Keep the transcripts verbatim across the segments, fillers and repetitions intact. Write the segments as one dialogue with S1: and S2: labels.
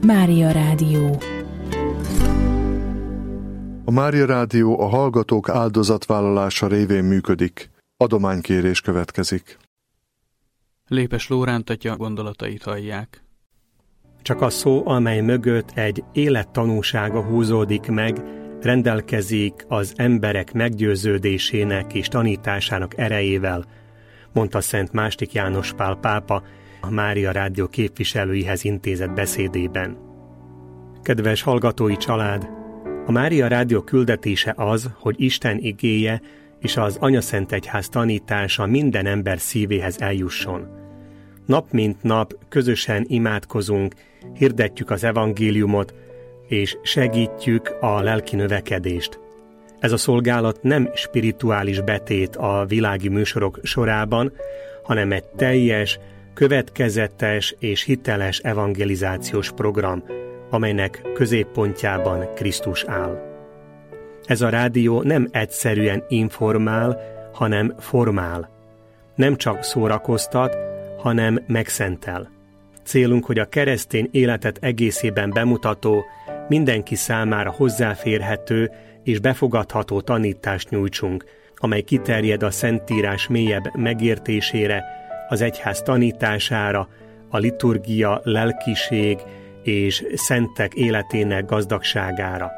S1: Mária Rádió.
S2: A Mária Rádió a hallgatók áldozatvállalása révén működik. Adománykérés következik.
S3: Lépes Lóránt atya gondolatait hallják.
S4: Csak a szó, amely mögött egy élet tanúsága húzódik meg, rendelkezik az emberek meggyőződésének és tanításának erejével, mondta Szent Mástik János Pál pápa a Mária Rádió képviselőihez intézett beszédében. Kedves hallgatói család! A Mária Rádió küldetése az, hogy Isten igéje és az Anyaszentegyház tanítása minden ember szívéhez eljusson. Nap mint nap közösen imádkozunk, hirdetjük az evangéliumot, és segítjük a lelki növekedést. Ez a szolgálat nem spirituális betét a világi műsorok sorában, hanem egy teljes, következetes és hiteles evangelizációs program, amelynek középpontjában Krisztus áll. Ez a rádió nem egyszerűen informál, hanem formál. Nem csak szórakoztat, hanem megszentel. Célunk, hogy a keresztény életet egészében bemutató, mindenki számára hozzáférhető és befogadható tanítást nyújtsunk, amely kiterjed a Szentírás mélyebb megértésére, az egyház tanítására, a liturgia, lelkiség és szentek életének gazdagságára.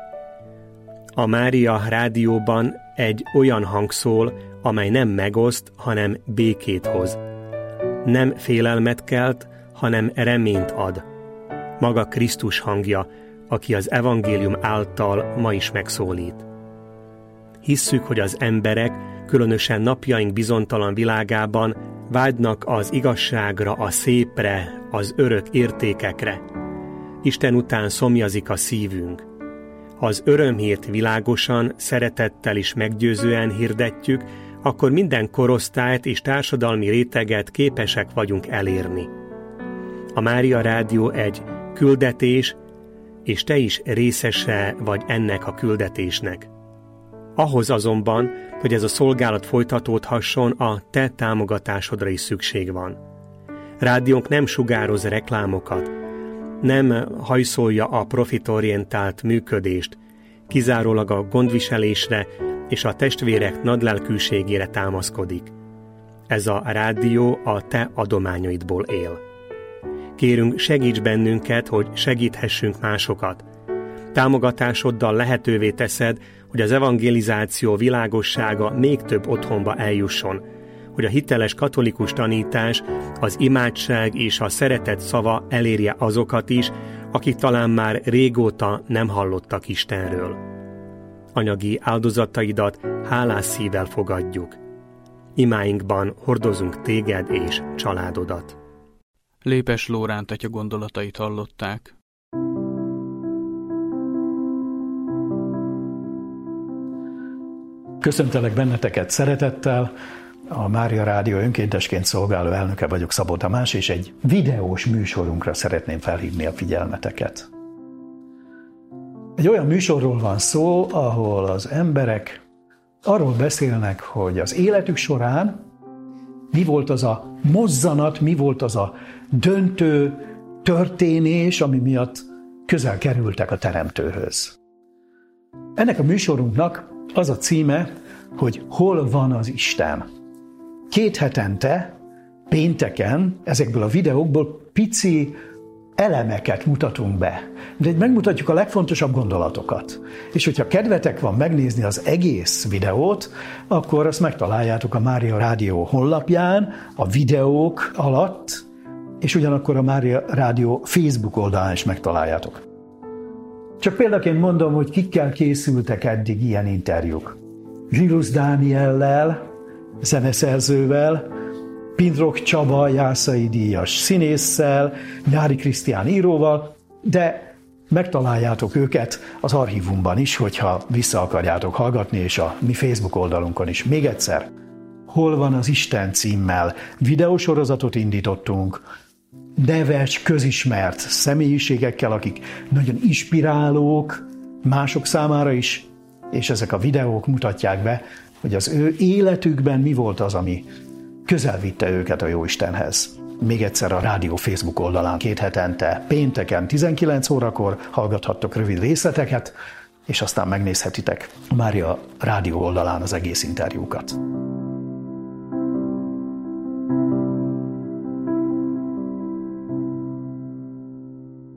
S4: A Mária Rádióban egy olyan hang szól, amely nem megoszt, hanem békét hoz. Nem félelmet kelt, hanem reményt ad. Maga Krisztus hangja, aki az evangélium által ma is megszólít. Hisszük, hogy az emberek, különösen napjaink bizonytalan világában vágynak az igazságra, a szépre, az örök értékekre. Isten után szomjazik a szívünk. Ha az örömhírt világosan, szeretettel és meggyőzően hirdetjük, akkor minden korosztályt és társadalmi réteget képesek vagyunk elérni. A Mária Rádió egy küldetés, és te is részese vagy ennek a küldetésnek. Ahhoz azonban, hogy ez a szolgálat folytatódhasson, a te támogatásodra is szükség van. Rádiónk nem sugároz reklámokat, nem hajszolja a profitorientált működést, kizárólag a gondviselésre és a testvérek nagylelkűségére támaszkodik. Ez a rádió a te adományaidból él. Kérünk, segíts bennünket, hogy segíthessünk másokat. Támogatásoddal lehetővé teszed, hogy az evangelizáció világossága még több otthonba eljusson, hogy a hiteles katolikus tanítás, az imádság és a szeretet szava elérje azokat is, akik talán már régóta nem hallottak Istenről. Anyagi áldozataidat hálás szívvel fogadjuk. Imáinkban hordozunk téged és családodat.
S3: Lépes Lóránt atya gondolatait hallották.
S5: Köszöntelek benneteket szeretettel, a Mária Rádió önkéntesként szolgáló elnöke vagyok, Szabó Tamás, és egy videós műsorunkra szeretném felhívni a figyelmeteket. Egy olyan műsorról van szó, ahol az emberek arról beszélnek, hogy az életük során mi volt az a mozzanat, mi volt az a döntő történés, ami miatt közel kerültek a Teremtőhöz. Ennek a műsorunknak az a címe, hogy Hol van az Isten? Két hetente, pénteken ezekből a videókból pici elemeket mutatunk be, de megmutatjuk a legfontosabb gondolatokat. És hogyha kedvetek van megnézni az egész videót, akkor azt megtaláljátok a Mária Rádió honlapján, a videók alatt, és ugyanakkor a Mária Rádió Facebook oldalán is megtaláljátok. Csak példaként mondom, hogy kikkel készültek eddig ilyen interjúk. Zsilusz Dániellel, zeneszerzővel, Pindrok Csaba Jászai díjas színésszel, Nyári Krisztián íróval, de megtaláljátok őket az archívumban is, hogyha vissza akarjátok hallgatni, és a mi Facebook oldalunkon is. Még egyszer, Hol van az Isten címmel videósorozatot indítottunk, neves, közismert személyiségekkel, akik nagyon inspirálók mások számára is, és ezek a videók mutatják be, hogy az ő életükben mi volt az, ami közel vitte őket a Jóistenhez. Még egyszer a rádió Facebook oldalán két hetente pénteken tizenkilenc órakor hallgathattok rövid részleteket, és aztán megnézhetitek Mária rádió oldalán az egész interjúkat.